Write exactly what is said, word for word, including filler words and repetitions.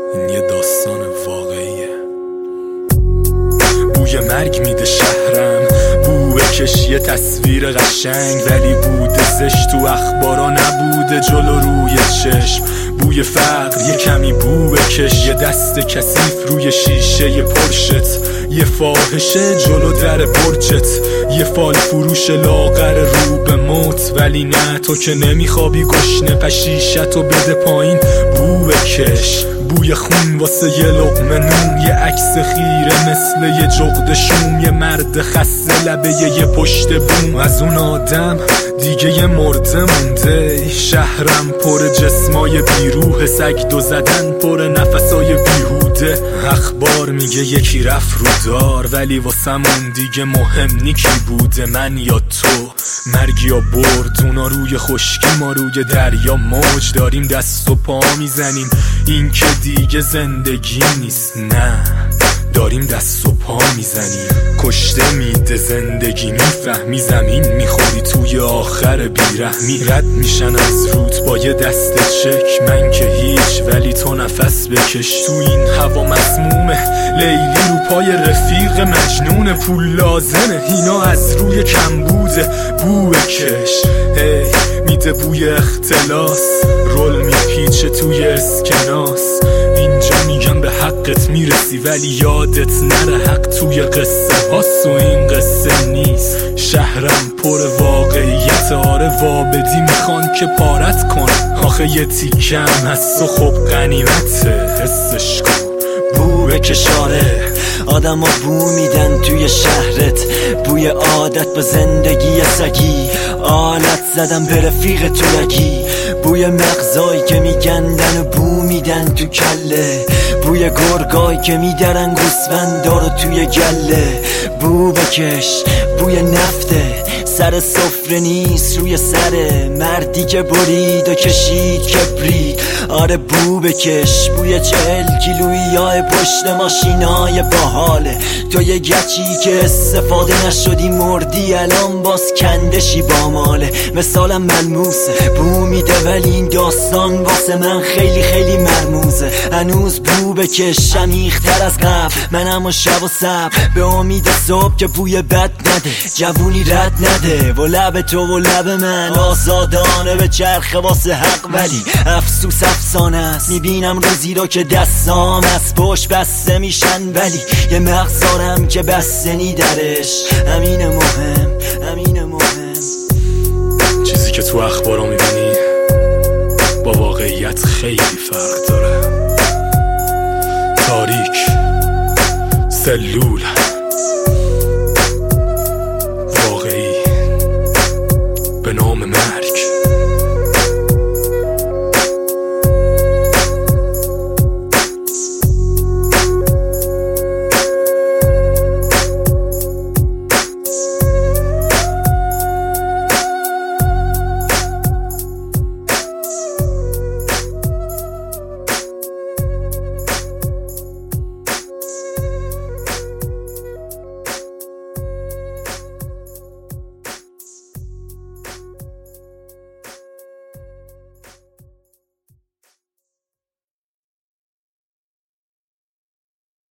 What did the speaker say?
این یه داستان واقعیه. بوی مرگ میده شهرم، بو بکش یه تصویر قشنگ، ولی بوده زشت تو اخبارا نبوده جلو روی چشم. بوی فقر یه کمی بو بکش، یه دست کثیف روی شیشه یه پرشت، یه فاحشه جلو در برجت، یه فال فروش لاغر رو به موت. ولی نه، تو که نمیخوابی گشنه، پشیشتو بده پایین بو بکش. بوی خون واسه یه لقمه نون، یه عکس خیره مثل یه جغد شوم، یه مرد خسته لبه یه پشت بوم. از اون آدم دیگه یه مرده مونده. شهرم پر جسمای بیروح، سگ دو زدن پر نفسای بیهوده. اخبار میگه یکی رفت رو دار، ولی واسمون دیگه مهم نی کی بوده، من یا تو. مرگ یا برد، اونا روی خشکی ما روی دریا موج. داریم دست و پا میزنیم، این که دیگه زندگی نیست. نه، داریم دست و پا میزنیم. کشته میده زندگی، میفهمی زمین میخوری توی آخر بیرحمی. رد میشن از روت با یه دست چک، من که هیچ ولی تو نفس بکش. تو این هوا مسمومه، لیلی رو پای رفیق مجنون. پول لازمه، اینا از روی کمبوده. بو بکش، هی میده بوی اختلاس، رول میپیچه توی اسکناس. اینجا میگم به حقت میرسی، ولی یادت نره حق توی قصه هاست و این قصه نیست. شهرم پر واقعیت، آره وابدی میخوان که پارت کن. آخه یه تیکم هست و خب غنیمته، حسش کن. بو بکشاره، آدم ها بو میدن توی شهرت. بوی عادت با زندگی سگی، آلت زدم به رفیق تو نگی. بوی مغزایی که میگندن و بو میدن تو کله. بوی گرگایی که میدرن گوسفندا رو توی گله. بو بکش، بوی نفته، سر سفره نیست روی سره. مردی که برید و کشید کبرید، آره بو بکش. بوی چهل کیلویی های پشت ماشینای باحاله. تو یه گچی که استفاده نشدی مردی، الان باز کندشی با ماله. مثالم ملموسه، بو میده ولی این داستان واسه من خیلی خیلی مرموزه. هنوز بو بکش عمیق‌تر از قبل، منم و شب و صبح به امید صبح که بوی بد نده. جوونی رد نده و لب تو و لب من آزادانه به چرخه واسه حق. ولی افسوس افسانه است، میبینم روزی رو که دستام از پشت بسته میشن، ولی یه مغز دارم که بسته نی درش. همین مهم، همین مهم. چیزی که تو اخبارا میبینی با واقعیت خیلی فرق داره. تاریک، سلول